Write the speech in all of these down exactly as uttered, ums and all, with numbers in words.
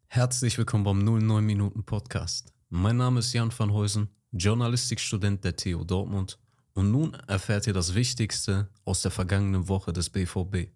Herzlich willkommen beim null neun Minuten Podcast. Mein Name ist Jan van Heusen, Journalistikstudent der T U Dortmund und nun erfährt ihr das Wichtigste aus der vergangenen Woche des B V B.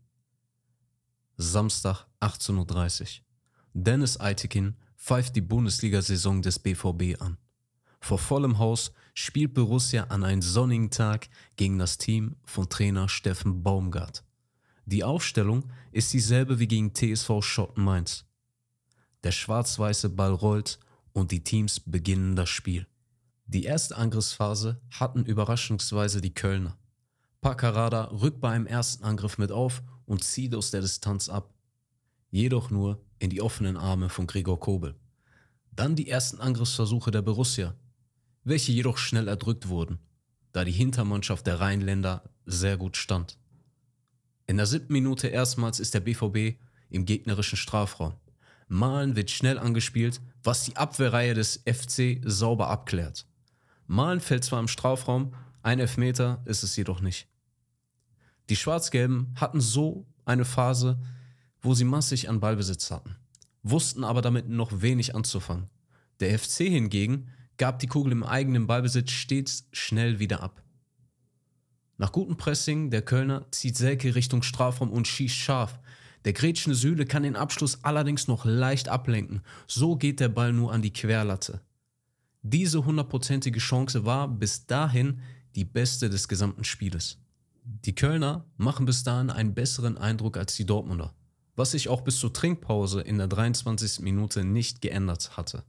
Samstag achtzehn Uhr dreißig. Dennis Aytekin pfeift die Bundesliga-Saison des B V B an. Vor vollem Haus spielt Borussia an einem sonnigen Tag gegen das Team von Trainer Steffen Baumgart. Die Aufstellung ist dieselbe wie gegen T S V Schotten Mainz. Der schwarz-weiße Ball rollt und die Teams beginnen das Spiel. Die erste Angriffsphase hatten überraschungsweise die Kölner. Paccarada rückt bei einem ersten Angriff mit auf und zieht aus der Distanz ab. Jedoch nur in die offenen Arme von Gregor Kobel. Dann die ersten Angriffsversuche der Borussia, welche jedoch schnell erdrückt wurden, da die Hintermannschaft der Rheinländer sehr gut stand. In der siebten Minute erstmals ist der B V B im gegnerischen Strafraum. Malen wird schnell angespielt, was die Abwehrreihe des F C sauber abklärt. Malen fällt zwar im Strafraum, ein Elfmeter ist es jedoch nicht. Die Schwarz-Gelben hatten so eine Phase, wo sie massig an Ballbesitz hatten, wussten aber damit noch wenig anzufangen. Der F C hingegen gab die Kugel im eigenen Ballbesitz stets schnell wieder ab. Nach gutem Pressing der Kölner zieht Selke Richtung Strafraum und schießt scharf. Der grätschende Süle kann den Abschluss allerdings noch leicht ablenken. So geht der Ball nur an die Querlatte. Diese hundertprozentige Chance war bis dahin die beste des gesamten Spieles. Die Kölner machen bis dahin einen besseren Eindruck als die Dortmunder, was sich auch bis zur Trinkpause in der dreiundzwanzigsten Minute nicht geändert hatte.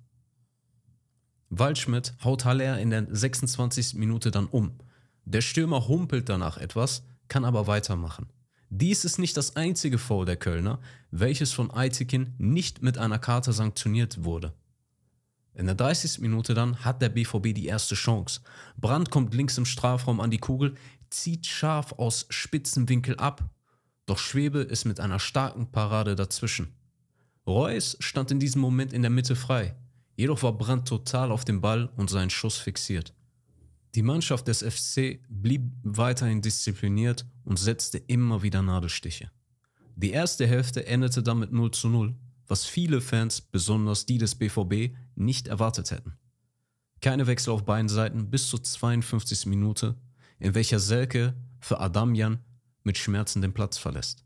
Waldschmidt haut Haller in der sechsundzwanzigsten Minute dann um. Der Stürmer humpelt danach etwas, kann aber weitermachen. Dies ist nicht das einzige Foul der Kölner, welches von Aytekin nicht mit einer Karte sanktioniert wurde. In der dreißigsten Minute dann hat der B V B die erste Chance. Brandt kommt links im Strafraum an die Kugel, zieht scharf aus spitzem Winkel ab, doch Schwebe ist mit einer starken Parade dazwischen. Reus stand in diesem Moment in der Mitte frei, jedoch war Brandt total auf dem Ball und seinen Schuss fixiert. Die Mannschaft des F C blieb weiterhin diszipliniert und setzte immer wieder Nadelstiche. Die erste Hälfte endete dann mit null zu null, was viele Fans, besonders die des B V B, nicht erwartet hätten. Keine Wechsel auf beiden Seiten bis zur zweiundfünfzigsten Minute, in welcher Selke für Adamjan mit Schmerzen den Platz verlässt.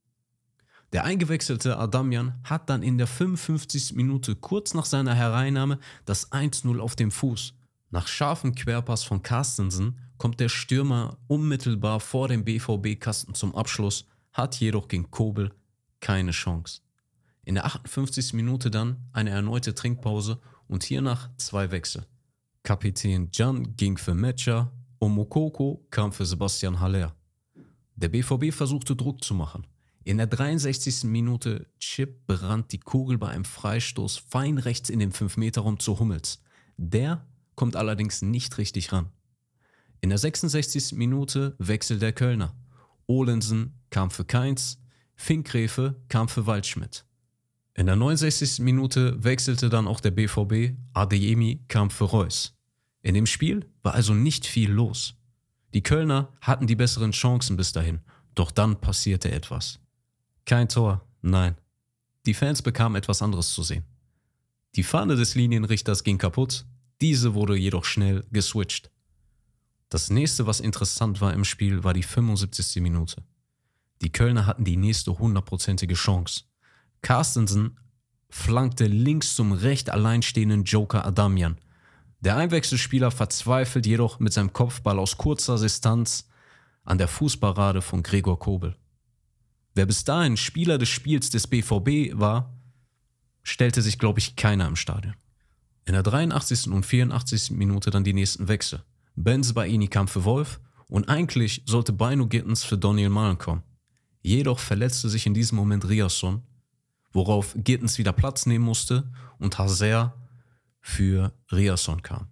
Der eingewechselte Adamjan hat dann in der fünfundfünfzigsten Minute kurz nach seiner Hereinnahme das eins zu null auf dem Fuß. Nach scharfem Querpass von Carstensen kommt der Stürmer unmittelbar vor dem B V B-Kasten zum Abschluss, hat jedoch gegen Kobel keine Chance. In der achtundfünfzigsten Minute dann eine erneute Trinkpause und hiernach zwei Wechsel. Kapitän Can ging für Metscher und Moukoko kam für Sebastian Haller. Der B V B versuchte Druck zu machen. In der dreiundsechzigsten Minute Chip Brandt die Kugel bei einem Freistoß fein rechts in den fünf Meter Raum zu Hummels. Der kommt allerdings nicht richtig ran. In der sechsundsechzigsten Minute wechselt der Kölner. Ohlensen kam für Kainz, Finkgräfe kam für Waldschmidt. In der neunundsechzigsten Minute wechselte dann auch der B V B, Adeyemi kam für Reus. In dem Spiel war also nicht viel los. Die Kölner hatten die besseren Chancen bis dahin, doch dann passierte etwas. Kein Tor, nein. Die Fans bekamen etwas anderes zu sehen. Die Fahne des Linienrichters ging kaputt, diese wurde jedoch schnell geswitcht. Das nächste, was interessant war im Spiel, war die fünfundsiebzigste Minute. Die Kölner hatten die nächste hundertprozentige Chance. Carstensen flankte links zum recht alleinstehenden Joker Adamjan. Der Einwechselspieler verzweifelt jedoch mit seinem Kopfball aus kurzer Distanz an der Fußparade von Gregor Kobel. Wer bis dahin Spieler des Spiels des B V B war, stellte sich, glaube ich, keiner im Stadion. In der dreiundachtzigsten und vierundachtzigsten Minute dann die nächsten Wechsel. Bensebaini kam für Wolf und eigentlich sollte Bino Gittens für Daniel Malen kommen. Jedoch verletzte sich in diesem Moment Riasson, worauf Gittens wieder Platz nehmen musste und Haser für Riasson kam.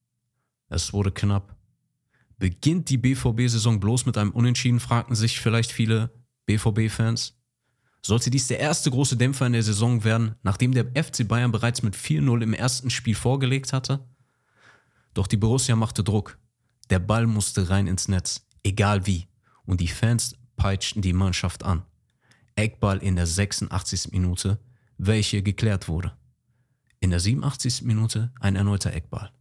Es wurde knapp. Beginnt die B V B-Saison bloß mit einem Unentschieden, fragten sich vielleicht viele B V B-Fans. Sollte dies der erste große Dämpfer in der Saison werden, nachdem der F C Bayern bereits mit vier null im ersten Spiel vorgelegt hatte? Doch die Borussia machte Druck. Der Ball musste rein ins Netz, egal wie. Und die Fans peitschten die Mannschaft an. Eckball in der sechsundachtzigsten Minute, welche geklärt wurde. In der siebenundachtzigsten Minute ein erneuter Eckball.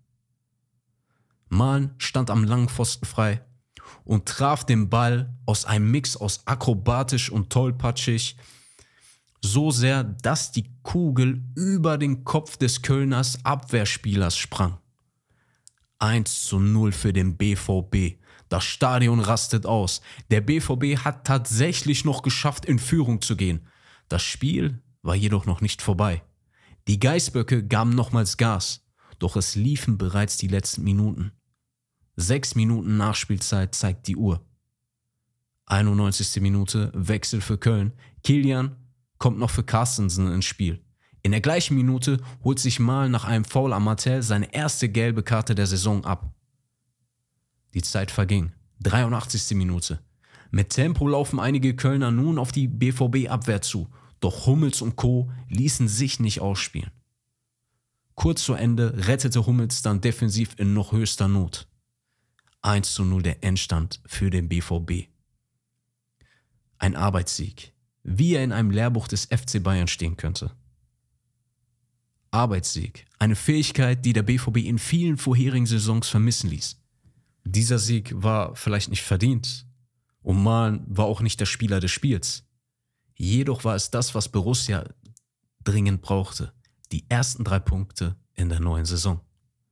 Malen stand am langen Pfosten frei und traf den Ball aus einem Mix aus akrobatisch und tollpatschig so sehr, dass die Kugel über den Kopf des Kölners Abwehrspielers sprang. eins zu null für den B V B. Das Stadion rastet aus. Der B V B hat tatsächlich noch geschafft, in Führung zu gehen. Das Spiel war jedoch noch nicht vorbei. Die Geißböcke gaben nochmals Gas, doch es liefen bereits die letzten Minuten. Sechs Minuten Nachspielzeit zeigt die Uhr. einundneunzigste Minute, Wechsel für Köln. Kilian kommt noch für Carstensen ins Spiel. In der gleichen Minute holt sich Mal nach einem Foul am Martel seine erste gelbe Karte der Saison ab. Die Zeit verging. dreiundachtzigste Minute. Mit Tempo laufen einige Kölner nun auf die B V B-Abwehr zu, doch Hummels und Co. ließen sich nicht ausspielen. Kurz vor Ende rettete Hummels dann defensiv in noch höchster Not. eins zu null der Endstand für den B V B. Ein Arbeitssieg, wie er in einem Lehrbuch des F C Bayern stehen könnte. Arbeitssieg, eine Fähigkeit, die der B V B in vielen vorherigen Saisons vermissen ließ. Dieser Sieg war vielleicht nicht verdient und Malen war auch nicht der Spieler des Spiels. Jedoch war es das, was Borussia dringend brauchte, die ersten drei Punkte in der neuen Saison.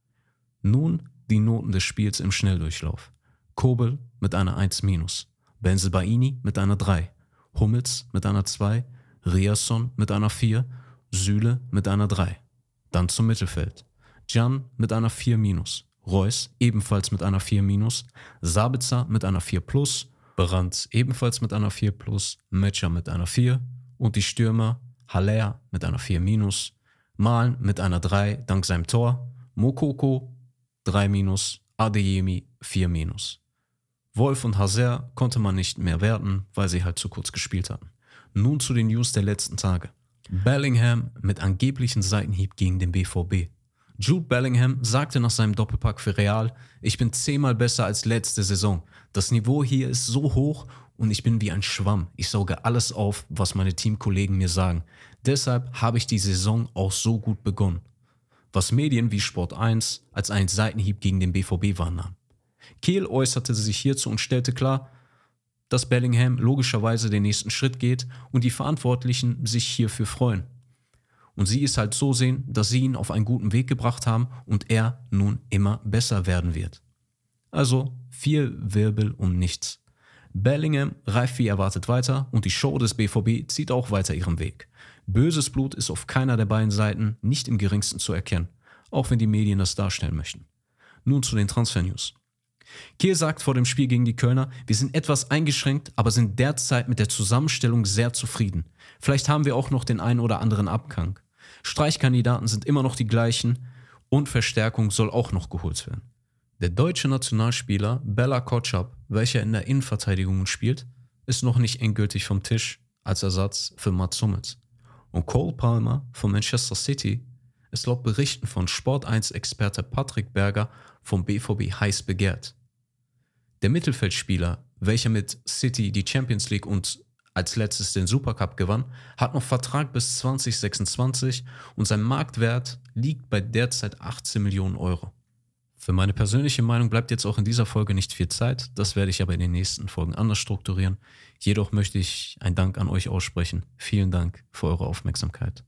Nun die Noten des Spiels im Schnelldurchlauf. Kobel mit einer eins minus, Bensebaini mit einer drei, Hummels mit einer zwei, Riasson mit einer vier, Süle mit einer drei. Dann zum Mittelfeld. Can mit einer vier minus, Reus ebenfalls mit einer vier minus, Sabitzer mit einer vier plus, Brandt ebenfalls mit einer vier plus, Metscher mit einer vier und die Stürmer Haller mit einer vier minus, Malen mit einer drei dank seinem Tor, Mokoko drei minus, Adeyemi vier minus. Wolf und Hazer konnte man nicht mehr werten, weil sie halt zu kurz gespielt hatten. Nun zu den News der letzten Tage. Bellingham mit angeblichen Seitenhieb gegen den B V B. Jude Bellingham sagte nach seinem Doppelpack für Real: Ich bin zehnmal besser als letzte Saison. Das Niveau hier ist so hoch und ich bin wie ein Schwamm. Ich sauge alles auf, was meine Teamkollegen mir sagen. Deshalb habe ich die Saison auch so gut begonnen. Was Medien wie Sport eins als einen Seitenhieb gegen den B V B wahrnahmen. Kehl äußerte sich hierzu und stellte klar, dass Bellingham logischerweise den nächsten Schritt geht und die Verantwortlichen sich hierfür freuen. Und sie es halt so sehen, dass sie ihn auf einen guten Weg gebracht haben und er nun immer besser werden wird. Also viel Wirbel um nichts. Bellingham reift wie erwartet weiter und die Show des B V B zieht auch weiter ihren Weg. Böses Blut ist auf keiner der beiden Seiten nicht im geringsten zu erkennen, auch wenn die Medien das darstellen möchten. Nun zu den Transfer-News. Kehl sagt vor dem Spiel gegen die Kölner: Wir sind etwas eingeschränkt, aber sind derzeit mit der Zusammenstellung sehr zufrieden. Vielleicht haben wir auch noch den einen oder anderen Abgang. Streichkandidaten sind immer noch die gleichen und Verstärkung soll auch noch geholt werden. Der deutsche Nationalspieler Bella Kotschap, welcher in der Innenverteidigung spielt, ist noch nicht endgültig vom Tisch als Ersatz für Mats Hummels. Und Cole Palmer von Manchester City ist laut Berichten von Sport eins-Experte Patrick Berger vom B V B heiß begehrt. Der Mittelfeldspieler, welcher mit City die Champions League und als letztes den Supercup gewann, hat noch Vertrag bis zwanzig sechsundzwanzig und sein Marktwert liegt bei derzeit achtzehn Millionen Euro. Für meine persönliche Meinung bleibt jetzt auch in dieser Folge nicht viel Zeit, das werde ich aber in den nächsten Folgen anders strukturieren. Jedoch möchte ich einen Dank an euch aussprechen. Vielen Dank für eure Aufmerksamkeit.